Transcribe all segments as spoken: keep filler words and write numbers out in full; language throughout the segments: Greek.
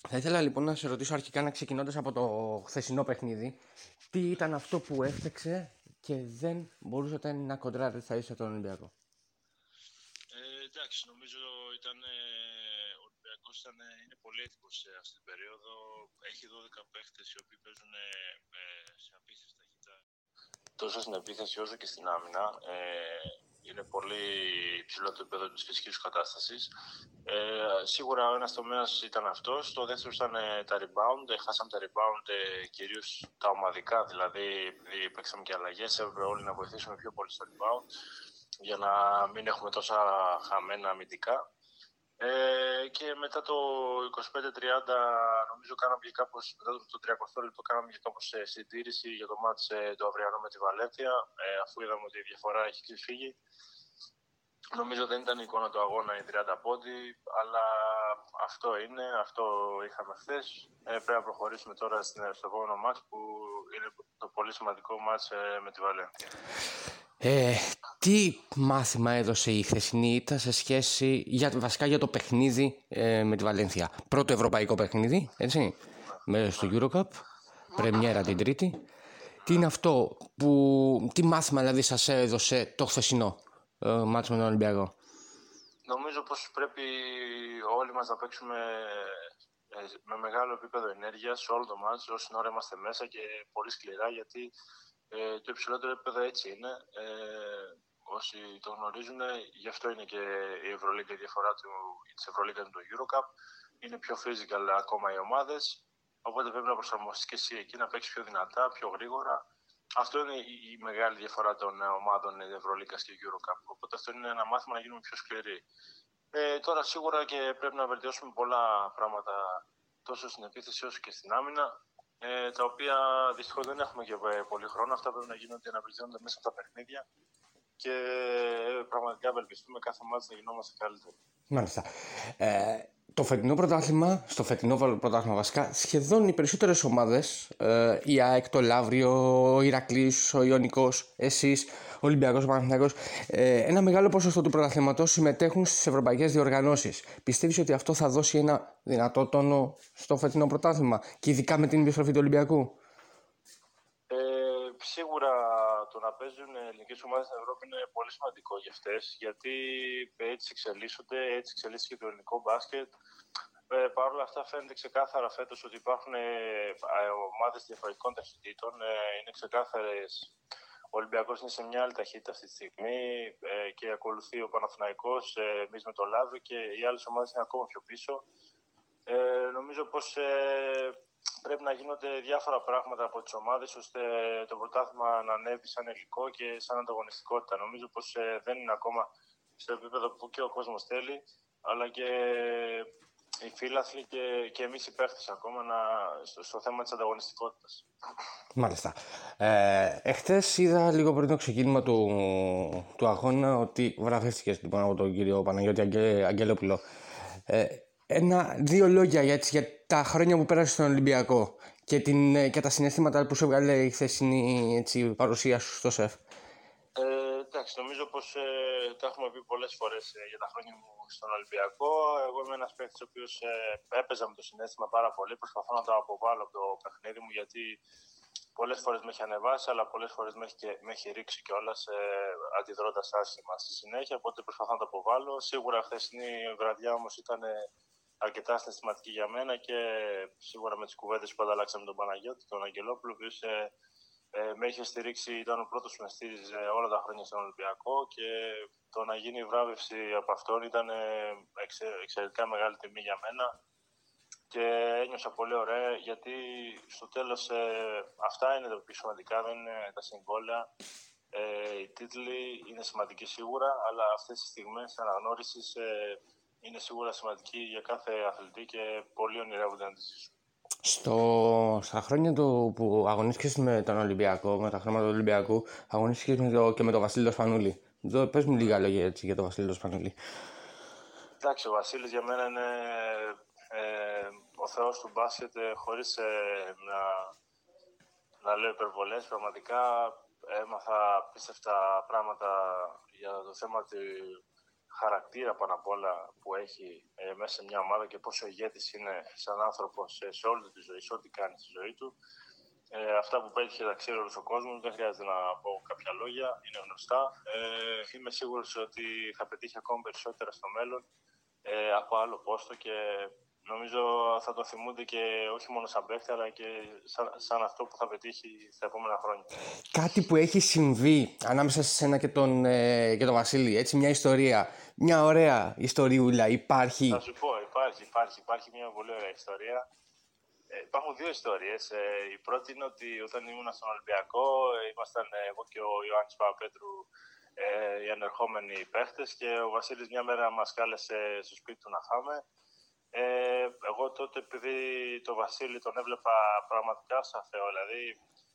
Θα ήθελα λοιπόν να σε ρωτήσω αρχικά, να ξεκινώντας από το χθεσινό παιχνίδι, τι ήταν αυτό που έφταξε και δεν μπορούσατε να κοντράρετε στα ίσα τον Ολυμπιακό? Ε, εντάξει, νομίζω ήταν, ε, ο Ολυμπιακός ήταν, ε, είναι πολύ έτοιμος σε αυτή την περίοδο. Έχει δώδεκα παίχτες οι οποίοι παίζουν ε, ε, σε απίστευτη ταχύτητα. Τόσο στην επίθεση όσο και στην άμυνα. Ε, είναι πολύ υψηλό το επίπεδο της φυσικής του κατάστασης. Ε, σίγουρα ο ένας τομέας ήταν αυτός. Το δεύτερο ήταν ε, τα rebound. Ε, χάσαμε τα rebound ε, κυρίως τα ομαδικά, δηλαδή επειδή παίξαμε και αλλαγές, έπρεπε όλοι να βοηθήσουμε πιο πολύ στο rebound για να μην έχουμε τόσα χαμένα αμυντικά. Ε, και μετά το είκοσι πέντε τριάντα νομίζω κάναμε και κάπως, μετά το τριακοστό λεπτό κάναμε και κάπως ε, συντήρηση για το μάτς ε, το αυριανό με τη Βαλένθια, ε, αφού είδαμε ότι η διαφορά έχει ξεφύγει. Νομίζω δεν ήταν η εικόνα του αγώνα οι τριάντα πόντι, αλλά αυτό είναι, αυτό είχαμε χθες. Ε, πρέπει να προχωρήσουμε τώρα στο επόμενο μάτς που είναι το πολύ σημαντικό μάτς ε, με τη Βαλένθια. Ε, τι μάθημα έδωσε η χθεσινή ήττα σε σχέση, για, βασικά για το παιχνίδι ε, με τη Βαλένθια? Πρώτο ευρωπαϊκό παιχνίδι, έτσι, μέσα στο EuroCup, πρεμιέρα την Τρίτη. Τι είναι αυτό που, τι μάθημα δηλαδή σας έδωσε το χθεσινό ε, μάτς με τον Ολυμπιακό? Νομίζω πως πρέπει όλοι μας να παίξουμε με μεγάλο επίπεδο ενέργειας σε όλο το μάτς, όση ώρα είμαστε μέσα, και πολύ σκληρά, γιατί ε, το υψηλότερο επίπεδο έτσι είναι. Ε, όσοι το γνωρίζουν, γι' αυτό είναι και η Ευρωλίγκα, η διαφορά του, της Ευρωλίγκα με το EuroCup. Είναι πιο physical ακόμα οι ομάδες, οπότε πρέπει να προσαρμοστείς και εσύ εκεί, να παίξεις πιο δυνατά, πιο γρήγορα. Αυτό είναι η μεγάλη διαφορά των ομάδων Ευρωλίγκας και EuroCup. Οπότε αυτό είναι ένα μάθημα να γίνουμε πιο σκληροί. Ε, τώρα σίγουρα και πρέπει να βελτιώσουμε πολλά πράγματα τόσο στην επίθεση όσο και στην άμυνα, ε, τα οποία δυστυχώς δεν έχουμε και πολύ χρόνο. Αυτά πρέπει να γίνονται, να βελτιώνονται μέσα από τα παιχνίδια και ε, πραγματικά ευελπιστούμε κάθε μάτς να γινόμαστε καλύτεροι. Μάλιστα. Ε, το φετινό πρωτάθλημα, στο φετινό πρωτάθλημα βασικά, σχεδόν οι περισσότερες ομάδες, ε, η ΑΕΚ, το Λαύριο, ο Ηρακλής, ο Ιωνικός, εσείς, ο Ολυμπιακός, ο Παναθηναϊκός, ε, ένα μεγάλο ποσοστό του πρωταθλήματος συμμετέχουν στις ευρωπαϊκές διοργανώσεις. Πιστεύεις ότι αυτό θα δώσει ένα δυνατό τόνο στο φετινό πρωτάθλημα και ειδικά με την επιστροφή του Ολυμπιακού? Ε, σίγουρα το να παίζουν ελληνικές ομάδες στην Ευρώπη είναι πολύ σημαντικό για αυτές, γιατί έτσι εξελίσσονται, έτσι εξελίσσεται και το ελληνικό μπάσκετ. Ε, Παρ' όλα αυτά φαίνεται ξεκάθαρα φέτος ότι υπάρχουν ε, ομάδες διαφορετικών ταχυτήτων. Ε, είναι ξεκάθαρες. Ο Ολυμπιακός είναι σε μια άλλη ταχύτητα αυτή τη στιγμή ε, και ακολουθεί ο Παναθηναϊκός, ε, εμείς με το Λαύριο, και οι άλλες ομάδες είναι ακόμα πιο πίσω. Ε, νομίζω πως ε, πρέπει να γίνονται διάφορα πράγματα από τις ομάδες ώστε το πρωτάθλημα να ανέβει σαν υλικό και σαν ανταγωνιστικότητα. Νομίζω πως ε, δεν είναι ακόμα στο επίπεδο που και ο κόσμος θέλει, αλλά και οι φίλαθλοι και, και εμείς οι παίχτες ακόμα να, στο, στο θέμα της ανταγωνιστικότητας. Μάλιστα. Ε, εχθές είδα λίγο πριν το ξεκίνημα του, του αγώνα ότι βραβεύτηκες λοιπόν από τον κύριο Παναγιώτη Αγγε, Αγγελόπουλο. Ε, ένα, δύο λόγια για, έτσι, για τα χρόνια που πέρασε στον Ολυμπιακό και, την, και τα συναισθήματα που σου έβγαλε η χθεσινή έτσι, παρουσία σου στο ΣΕΦ. Ε, εντάξει, νομίζω πως ε, τα έχουμε πει πολλές φορές ε, για τα χρόνια μου στον Ολυμπιακό. Εγώ είμαι ένας παίκτης ο οποίος ε, έπαιζα με το συναίσθημα πάρα πολύ. Προσπαθώ να το αποβάλω από το παιχνίδι μου, γιατί πολλές φορές με έχει ανεβάσει, αλλά πολλές φορές με έχει, και, με έχει ρίξει κιόλας ε, αντιδρώντας άσχημα στη συνέχεια. Οπότε προσπαθώ να το αποβάλω. Σίγουρα χθεσινή βραδιά όμως ήταν ε, αρκετά συναισθηματική για μένα, και σίγουρα με τις κουβέντες που ανταλλάξαμε με τον Παναγιώτη, τον Αγγελόπουλο, ο οποίος ε, ε, με είχε στηρίξει, ήταν ο πρώτος που με στήριζε όλα τα χρόνια στον Ολυμπιακό, και το να γίνει η βράβευση από αυτόν ήταν ε, εξε, εξαιρετικά μεγάλη τιμή για μένα. Και ένιωσα πολύ ωραία, γιατί στο τέλος ε, αυτά είναι τα πιο σημαντικά, δεν είναι τα συμβόλαια. Ε, οι τίτλοι είναι σημαντικοί σίγουρα, αλλά αυτές οι στιγμές αναγνώρισης ε, είναι σίγουρα σημαντικοί για κάθε αθλητή και πολλοί ονειρεύονται να τις ζήσουν. Στο, στα χρόνια του που αγωνίστηκες με τον Ολυμπιακό, με τα χρώματα του Ολυμπιακού, αγωνίστηκες με το, και με τον Βασίλη Σπανούλη. Εδώ, πες μου λίγα λόγια έτσι, για τον Βασίλη Σπανούλη. Εντάξει, ο Βασίλης για μένα είναι ε, ο θεός του μπάσκετ, ε, χωρίς ε, να, να λέω υπερβολές. Πραγματικά έμαθα απίστευτα πράγματα για το θέμα του, χαρακτήρα πάνω απ' όλα που έχει ε, μέσα σε μια ομάδα και πόσο ηγέτης είναι σαν άνθρωπος ε, σε όλη τη ζωή, σε ό,τι κάνει στη ζωή του. Ε, αυτά που πέτυχε τα ξέρει όλος ο κόσμος, δεν χρειάζεται να πω κάποια λόγια, είναι γνωστά. Ε, είμαι σίγουρος ότι θα πετύχει ακόμα περισσότερα στο μέλλον ε, από άλλο πόστο και νομίζω θα το θυμούνται και όχι μόνο σαν παίκτη, αλλά και σαν, σαν αυτό που θα πετύχει στα επόμενα χρόνια. Κάτι που έχει συμβεί ανάμεσα σε σένα και τον, ε, και τον Βασίλη, έτσι, μια ιστορία, μια ωραία ιστοριούλα, υπάρχει? Θα σου πω, υπάρχει, υπάρχει, υπάρχει μια πολύ ωραία ιστορία. Ε, υπάρχουν δύο ιστορίες. Ε, η πρώτη είναι ότι όταν ήμουν στον Ολυμπιακό, ε, ήμασταν ε, εγώ και ο Ιωάννης Παπαπέτρου ε, οι ανερχόμενοι παίχτες και ο Βασίλης μια μέρα μας κάλεσε στο σπίτι του να φάμε. Ε, εγώ τότε, επειδή τον Βασίλη τον έβλεπα πραγματικά σαν Θεό, δηλαδή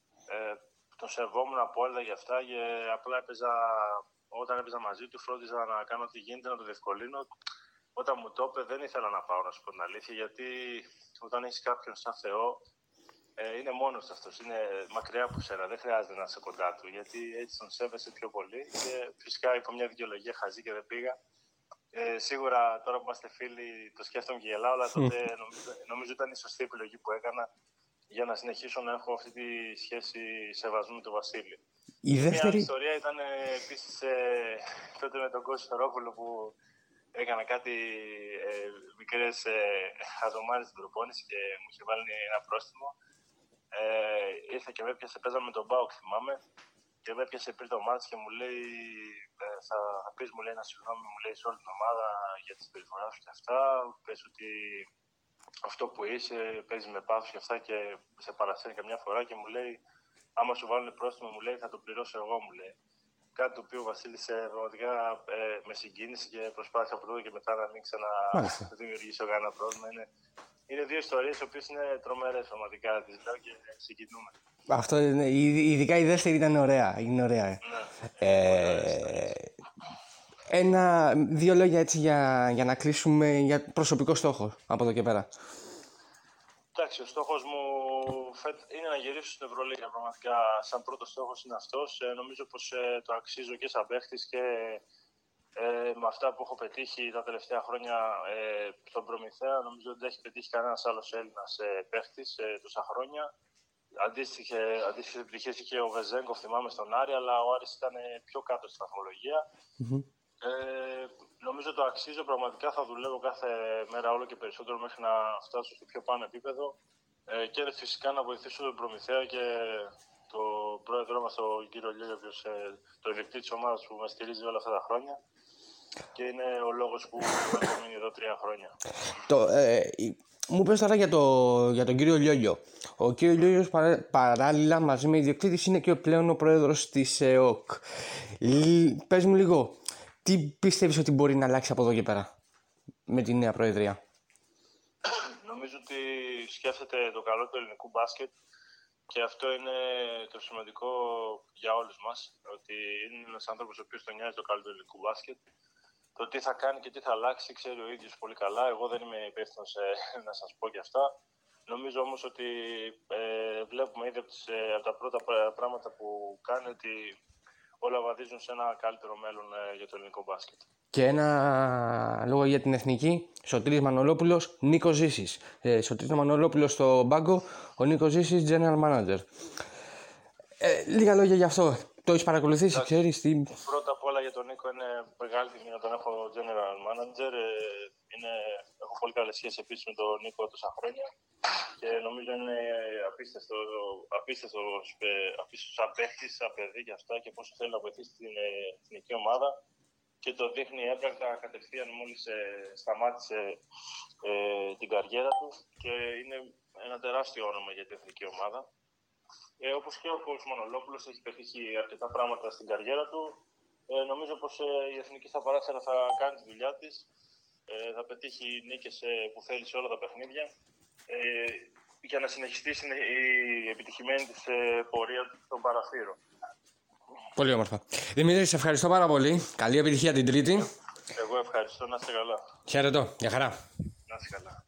ε, τον σεβόμουν από όλα για αυτά και απλά έπαιζα, όταν έπαιζα μαζί του φρόντιζα να κάνω ό,τι γίνεται, να το διευκολύνω. Όταν μου το είπε δεν ήθελα να πάω, να σου πω την αλήθεια, γιατί όταν έχεις κάποιον σαν Θεό ε, είναι μόνος αυτός, είναι μακριά από σένα, δεν χρειάζεται να είσαι κοντά του, γιατί έτσι τον σέβεσαι πιο πολύ και φυσικά είπα μια δικαιολογία χαζή και δεν πήγα. Ε, σίγουρα τώρα που είμαστε φίλοι το σκέφτομαι και γελάω, αλλά τότε νομίζω, νομίζω ήταν η σωστή επιλογή που έκανα για να συνεχίσω να έχω αυτή τη σχέση σεβασμού με τον Βασίλη. Η δεύτερη... Μια ιστορία ήταν ε, επίσης ε, τότε με τον Κώστα Σαρόπουλο που έκανα κάτι ε, μικρές ε, χαζομάρες στην προπόνηση και μου είχε βάλει ένα πρόστιμο. Ε, ήρθε και με έπιασε, παίζαμε με τον Μπάουκ θυμάμαι, και με έπιασε πριν το μάτς και μου λέει ε, θα, θα πεις, μου λέει, ένα συγγνώμη, μου λέει, σε όλη την ομάδα για τη συμπεριφορά σου και αυτά, πες ότι αυτό που είσαι, παίζει με πάθος και αυτά και σε παρασύρει καμιά φορά και μου λέει άμα σου βάλουν πρόστιμο, μου λέει, θα το πληρώσω εγώ, μου λέει. Κάτι το οποίο ο Βασίλης ε, πραγματικά ε, με συγκίνησε και προσπάθησα από τότε και μετά να μην ξαναδημιουργήσω κανένα πρόβλημα. Είναι, είναι δύο ιστορίες οι οποίες είναι τρομερές πραγματικά, τις λέω και συγκινούμε. Αυτό είναι, ειδικά η δεύτερη ήταν ωραία, είναι ωραία. Ναι, ε, ένα, δύο λόγια έτσι για, για να κλείσουμε για προσωπικό στόχο από εδώ και πέρα. Εντάξει, ο στόχος μου είναι να γυρίσω στην Ευρωλίγα. Πραγματικά, σαν πρώτο στόχος είναι αυτός. Ε, νομίζω πως ε, το αξίζω και σαν παίχτης και ε, με αυτά που έχω πετύχει τα τελευταία χρόνια ε, στον Προμηθέα. Νομίζω ότι δεν έχει πετύχει κανένας άλλος Έλληνας ε, παίχτης ε, τόσα χρόνια. Αντίστοιχες επιτυχίες είχε ο Βεζέγκοφ, θυμάμαι, στον Άρη, αλλά ο Άρης ήταν πιο κάτω στη βαθμολογία. Mm-hmm. Ε, νομίζω το αξίζω, πραγματικά θα δουλεύω κάθε μέρα όλο και περισσότερο μέχρι να φτάσω στο πιο πάνω επίπεδο ε, και φυσικά να βοηθήσω τον Προμηθέα και τον πρόεδρό μας, τον κύριο Λιόγιο, ο οποίος ε, το ιδιοκτήτη της ομάδας που με στηρίζει όλα αυτά τα χρόνια και είναι ο λόγος που έχω μείνει εδώ τρία χρόνια. Το, ε, μου πες τώρα για, το, για τον κύριο Λιόγιο. Ο κύριο Λιόγιος παρά, παράλληλα μαζί με ιδιοκτήτης είναι και πλέον ο πρόεδρος της ΕΟΚ. Πες μου λίγο, τι πιστεύεις ότι μπορεί να αλλάξει από εδώ και πέρα με τη νέα προεδρία? Νομίζω ότι σκέφτεται το καλό του ελληνικού μπάσκετ και αυτό είναι το σημαντικό για όλους μας, ότι είναι ένας άνθρωπος ο οποίος τον νοιάζει το καλό του ελληνικού μπάσκετ. Το τι θα κάνει και τι θα αλλάξει ξέρει ο ίδιος πολύ καλά. Εγώ δεν είμαι υπεύθυνος ε, να σας πω και αυτά. Νομίζω όμως ότι ε, βλέπουμε ήδη από, τις, ε, από τα πρώτα πράγματα που κάνει ότι όλα βαδίζουν σε ένα καλύτερο μέλλον ε, για το ελληνικό μπάσκετ. Και ένα λόγο για την εθνική, Σωτήρης Μανολόπουλος, Νίκος Ζήσης. Ε, Σωτήρης Μανολόπουλος στο μπάγκο, ο Νίκος Ζήσης General Manager. Ε, λίγα λόγια γι' αυτό. Το έχεις παρακολουθήσει, ξέρεις τι... Πρώτα απ' όλα για τον Νίκο είναι μεγάλη τιμή να τον έχω General Manager. Ε, είναι, έχω πολύ καλές σχέσεις επίσης με τον Νίκο τόσα χρόνια και νομίζω είναι απίστευτο, απίστευτο, απίστευτο σαν παίχτης, σαν παιδί και αυτά και πόσο θέλει να βοηθήσει την εθνική ομάδα και το δείχνει έπρακτα κατευθείαν μόλις ε, σταμάτησε ε, την καριέρα του και είναι ένα τεράστιο όνομα για την εθνική ομάδα. Ε, όπως και ο Κώστας Μανολόπουλος έχει πετύχει αρκετά πράγματα στην καριέρα του. Ε, νομίζω πως ε, η εθνική στα παράθυρα θα κάνει τη δουλειά της. Ε, θα πετύχει νίκες ε, που θέλει σε όλα τα παιχνίδια. Ε, για να συνεχιστεί η επιτυχημένη της ε, πορεία των παραθύρων. Πολύ όμορφα. Δημήτρη, σε ευχαριστώ πάρα πολύ. Καλή επιτυχία την Τρίτη. Εγώ ευχαριστώ. Να είστε καλά. Χαίρετο. Γεια χαρά. Να είστε καλά.